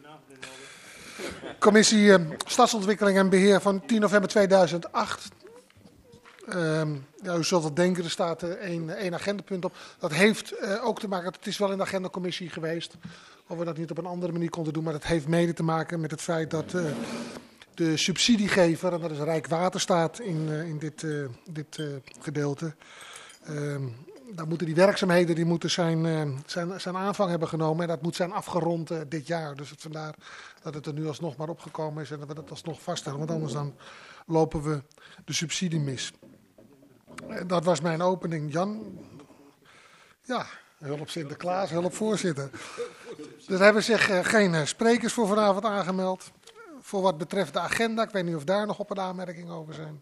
Commissie Stadsontwikkeling en Beheer van 10 november 2008. U zult het denken, er staat één agendapunt op. Dat heeft ook te maken, het is wel in de agendacommissie geweest. Of we dat niet op een andere manier konden doen. Maar dat heeft mede te maken met het feit dat de subsidiegever, en dat is Rijkswaterstaat in dit gedeelte. Dan moeten die werkzaamheden zijn aanvang hebben genomen. En dat moet zijn afgerond dit jaar. Dus vandaar dat het er nu alsnog maar opgekomen is. En dat we dat alsnog vaststellen. Want anders dan lopen we de subsidie mis. Dat was mijn opening. Jan? Ja, hulp Sinterklaas, hulp voorzitter. Er hebben zich geen sprekers voor vanavond aangemeld. Voor wat betreft de agenda. Ik weet niet of daar nog op een aanmerking over zijn.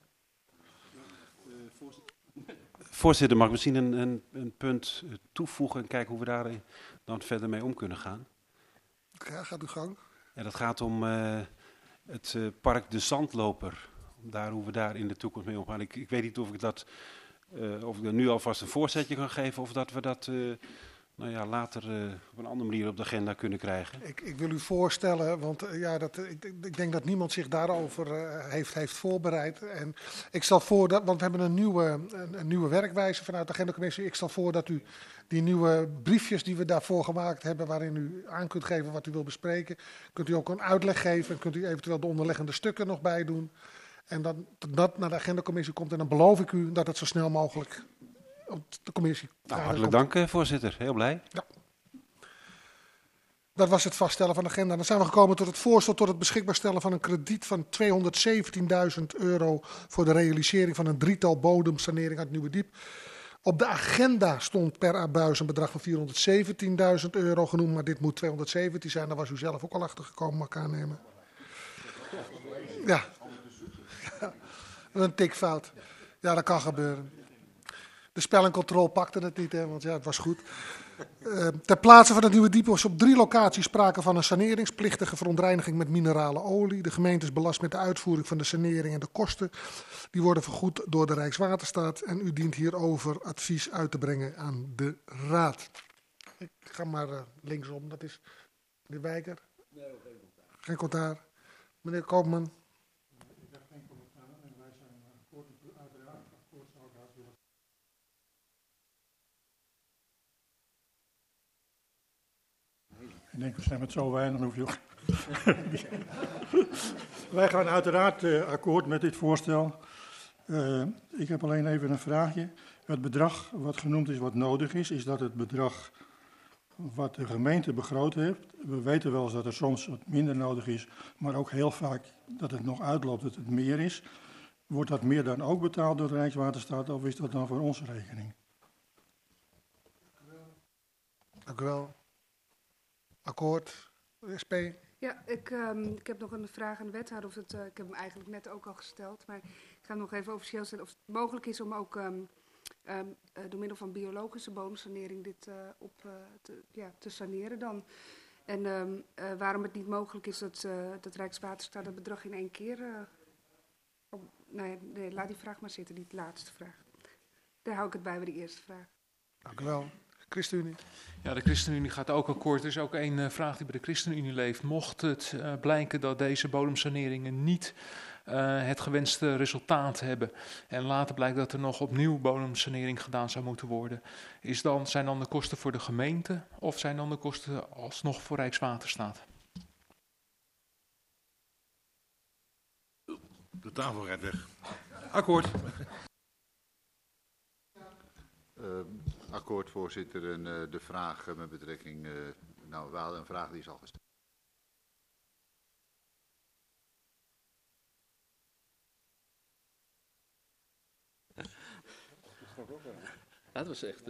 Voorzitter, mag ik misschien een punt toevoegen en kijken hoe we daar dan verder mee om kunnen gaan? Ja, gaat uw gang. En dat gaat om het park De Zandloper. Hoe we daar in de toekomst mee omgaan. Ik weet niet of ik er nu alvast een voorzetje kan geven of dat we dat later op een andere manier op de agenda kunnen krijgen. Ik wil u voorstellen, want ik denk dat niemand zich daarover heeft voorbereid. En ik stel voor, want we hebben een nieuwe werkwijze vanuit de agendacommissie. Ik stel voor dat u die nieuwe briefjes die we daarvoor gemaakt hebben, waarin u aan kunt geven wat u wil bespreken, kunt u ook een uitleg geven en kunt u eventueel de onderliggende stukken nog bij doen. En dat naar de agendacommissie komt en dan beloof ik u dat het zo snel mogelijk op de commissie hartelijk dank, voorzitter. Heel blij. Ja. Dat was het vaststellen van de agenda. Dan zijn we gekomen tot het voorstel tot het beschikbaar stellen van een krediet van €217.000 voor de realisering van een drietal bodemsanering uit Nieuwe Diep. Op de agenda stond per abuis een bedrag van €417.000 genoemd, maar dit moet 217 zijn. Daar was u zelf ook al achter gekomen, mag ik aannemen. Ja. Een tikfout. Ja, dat kan gebeuren. De spellingcontrole pakte het niet, hè, want ja, het was goed. Ter plaatse van het Nieuwe Diep was op 3 locaties sprake van een saneringsplichtige verontreiniging met minerale olie. De gemeente is belast met de uitvoering van de sanering en de kosten. Die worden vergoed door de Rijkswaterstaat en u dient hierover advies uit te brengen aan de Raad. Ik ga maar linksom, dat is meneer Wijker. Nee, geen commentaar. Meneer Koopman. Ik denk, we zijn met zo weinig, dan hoef je ook... Wij gaan uiteraard akkoord met dit voorstel. Ik heb alleen even een vraagje. Het bedrag wat genoemd is, wat nodig is dat het bedrag wat de gemeente begroot heeft? We weten wel eens dat er soms wat minder nodig is, maar ook heel vaak dat het nog uitloopt, dat het meer is. Wordt dat meer dan ook betaald door de Rijkswaterstaat of is dat dan voor onze rekening? Dank u wel. Akkoord. SP. Ja, ik heb nog een vraag aan de wethouder. Ik heb hem eigenlijk net ook al gesteld, maar ik ga hem nog even officieel stellen. Of het mogelijk is om ook door middel van biologische bodemsanering dit te saneren dan. En waarom het niet mogelijk is dat Rijkswaterstaat dat bedrag in één keer... Nee, laat die vraag maar zitten, die laatste vraag. Daar hou ik het bij de eerste vraag. Dank u wel. ChristenUnie. Ja, de ChristenUnie gaat ook akkoord. Er is ook één vraag die bij de ChristenUnie leeft. Mocht het blijken dat deze bodemsaneringen niet het gewenste resultaat hebben en later blijkt dat er nog opnieuw bodemsanering gedaan zou moeten worden, zijn dan de kosten voor de gemeente of zijn dan de kosten alsnog voor Rijkswaterstaat? De tafel gaat weg. Akkoord. Akkoord, voorzitter. En de vraag met betrekking... we hadden een vraag die is al gesteld. Dat was echt...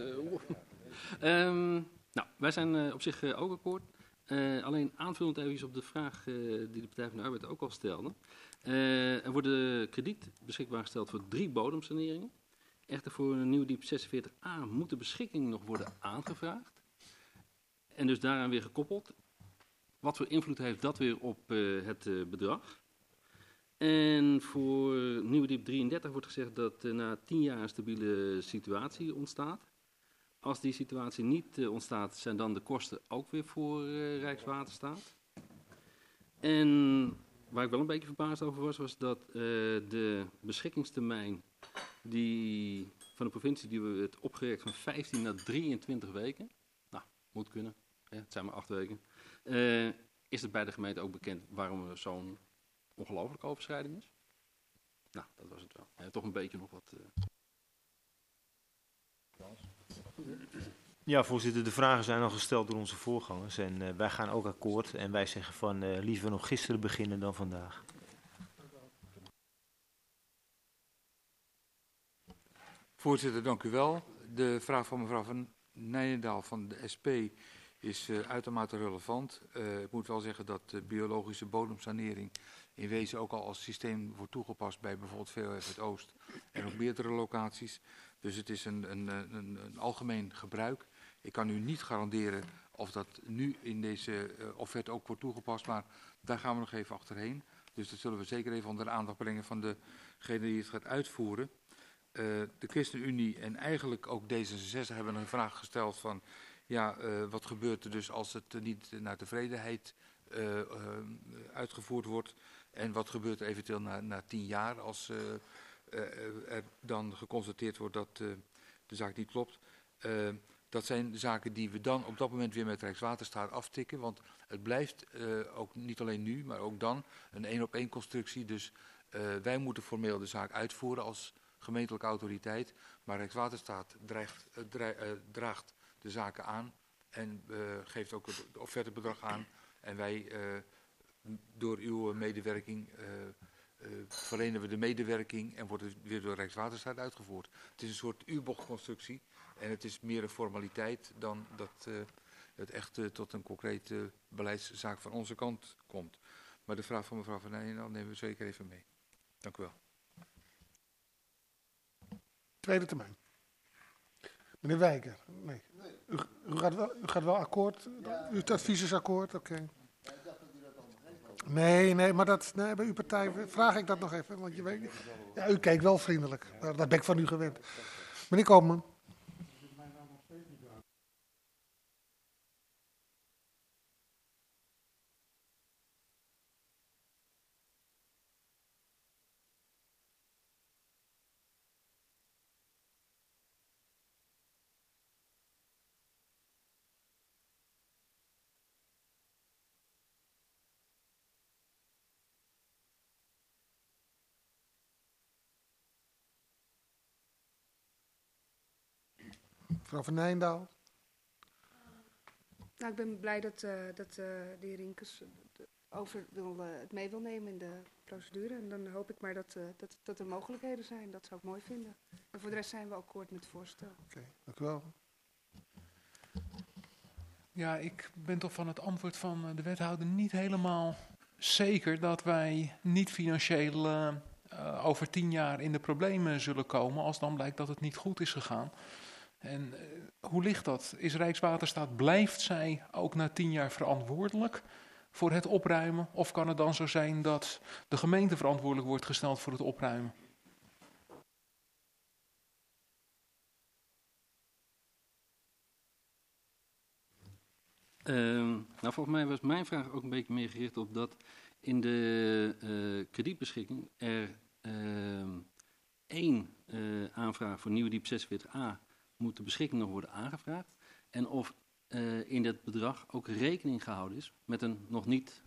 wij zijn op zich ook akkoord. Alleen aanvullend even op de vraag die de Partij van de Arbeid ook al stelde. Er worden krediet beschikbaar gesteld voor 3 bodemsaneringen. Echter voor een Nieuwe Diep 46a moet de beschikking nog worden aangevraagd. En dus daaraan weer gekoppeld. Wat voor invloed heeft dat weer op het bedrag? En voor Nieuwe Diep 33 wordt gezegd dat na 10 jaar een stabiele situatie ontstaat. Als die situatie niet ontstaat, zijn dan de kosten ook weer voor Rijkswaterstaat. En waar ik wel een beetje verbaasd over was dat de beschikkingstermijn van de provincie, die we het opgerekt van 15 naar 23 weken. Nou, moet kunnen. Het zijn maar 8 weken. Is het bij de gemeente ook bekend waarom er zo'n ongelooflijke overschrijding is? Nou, dat was het wel. Toch een beetje nog wat... Ja, voorzitter, de vragen zijn al gesteld door onze voorgangers en wij gaan ook akkoord. En wij zeggen van liever nog gisteren beginnen dan vandaag. Voorzitter, dank u wel. De vraag van mevrouw Van Nijendaal van de SP is uitermate relevant. Ik moet wel zeggen dat de biologische bodemsanering in wezen ook al als systeem wordt toegepast bij bijvoorbeeld VOF het Oost en op meerdere locaties. Dus het is een algemeen gebruik. Ik kan u niet garanderen of dat nu in deze offerte ook wordt toegepast, maar daar gaan we nog even achterheen. Dus dat zullen we zeker even onder de aandacht brengen van degene die het gaat uitvoeren. De ChristenUnie en eigenlijk ook D66 hebben een vraag gesteld van, ja, wat gebeurt er dus als het niet naar tevredenheid uitgevoerd wordt? En wat gebeurt er eventueel na 10 jaar als er dan geconstateerd wordt dat de zaak niet klopt? Dat zijn zaken die we dan op dat moment weer met Rijkswaterstaat aftikken. Want het blijft ook niet alleen nu, maar ook dan een 1-op-1 constructie. Dus wij moeten formeel de zaak uitvoeren als gemeentelijke autoriteit. Maar Rijkswaterstaat draagt de zaken aan en geeft ook het offertebedrag aan. En wij, door uw medewerking, verlenen we de medewerking en wordt het weer door Rijkswaterstaat uitgevoerd. Het is een soort U-bochtconstructie en het is meer een formaliteit dan dat het echt tot een concrete beleidszaak van onze kant komt. Maar de vraag van mevrouw Van Nijendaal nemen we zeker even mee. Dank u wel. Tweede termijn. Meneer Wijker, nee. U gaat wel akkoord? Ja, uw advies is akkoord, oké. Nee, maar bij uw partij vraag ik dat nog even. Want je weet, ja, u keek wel vriendelijk. Dat ben ik van u gewend. Meneer Koopman. Mevrouw Van Nijendaal. Nou, ik ben blij dat de heer Rinkes het mee wil nemen in de procedure. En dan hoop ik maar dat er mogelijkheden zijn. Dat zou ik mooi vinden. En voor de rest zijn we akkoord met het voorstel. Oké, dank u wel. Ja, ik ben toch van het antwoord van de wethouder niet helemaal zeker dat wij niet financieel over 10 jaar in de problemen zullen komen als dan blijkt dat het niet goed is gegaan. En hoe ligt dat? Is Rijkswaterstaat, blijft zij ook na 10 jaar verantwoordelijk voor het opruimen? Of kan het dan zo zijn dat de gemeente verantwoordelijk wordt gesteld voor het opruimen? Nou, volgens mij was mijn vraag ook een beetje meer gericht op dat in de kredietbeschikking er 1 aanvraag voor nieuwe diep 46a moet de beschikking nog worden aangevraagd. En of in dat bedrag ook rekening gehouden is met een nog niet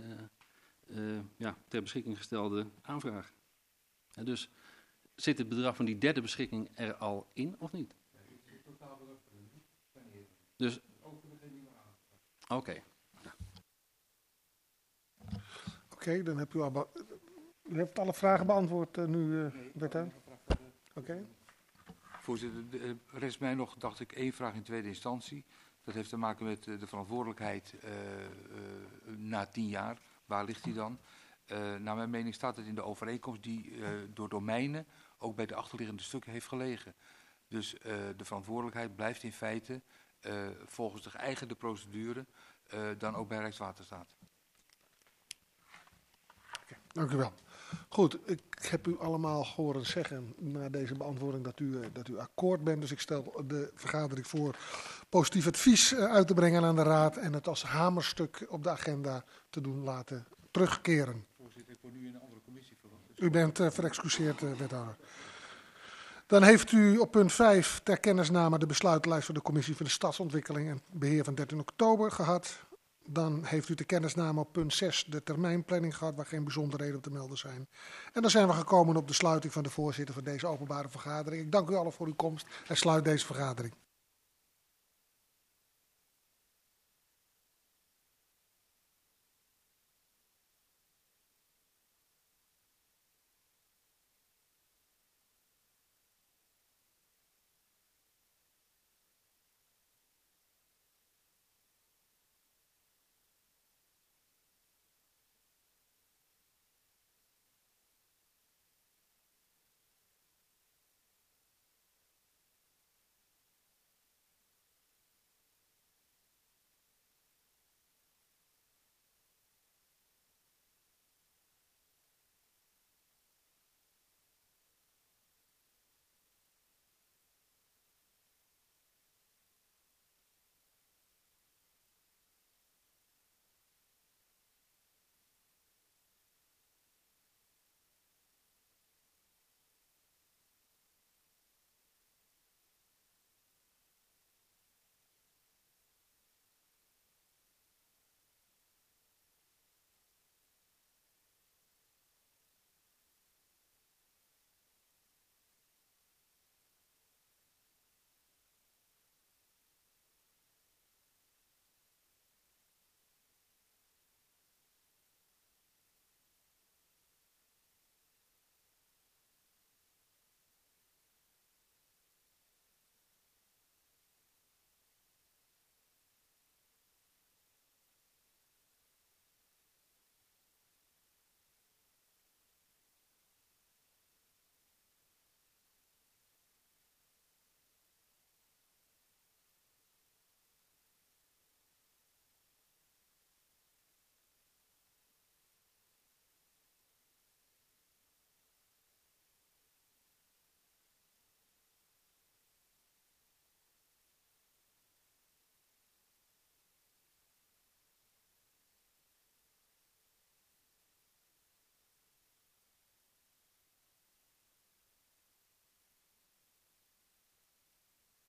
ter beschikking gestelde aanvraag. Dus zit het bedrag van die derde beschikking er al in of niet? Dus... Oké. Oké, dan hebt u hebt alle vragen beantwoord nu, wethouder. Oké. Voorzitter, er rest mij nog, dacht ik, 1 vraag in tweede instantie. Dat heeft te maken met de verantwoordelijkheid na 10 jaar. Waar ligt die dan? Naar mijn mening staat het in de overeenkomst die door domeinen ook bij de achterliggende stukken heeft gelegen. Dus de verantwoordelijkheid blijft in feite volgens de geëigende procedure dan ook bij Rijkswaterstaat. Okay, dank u wel. Goed, ik heb u allemaal horen zeggen na deze beantwoording dat u akkoord bent. Dus ik stel de vergadering voor positief advies uit te brengen aan de raad en het als hamerstuk op de agenda te doen laten terugkeren. Voorzitter, ik word nu in een andere commissie verwacht. U bent verexcuseerd, wethouder. Dan heeft u op punt 5 ter kennisname de besluitenlijst van de Commissie voor de Stadsontwikkeling en Beheer van 13 oktober gehad. Dan heeft u ter kennisname op punt 6 de termijnplanning gehad, waar geen bijzonderheden op te melden zijn. En dan zijn we gekomen op de sluiting van de voorzitter van deze openbare vergadering. Ik dank u allen voor uw komst en sluit deze vergadering.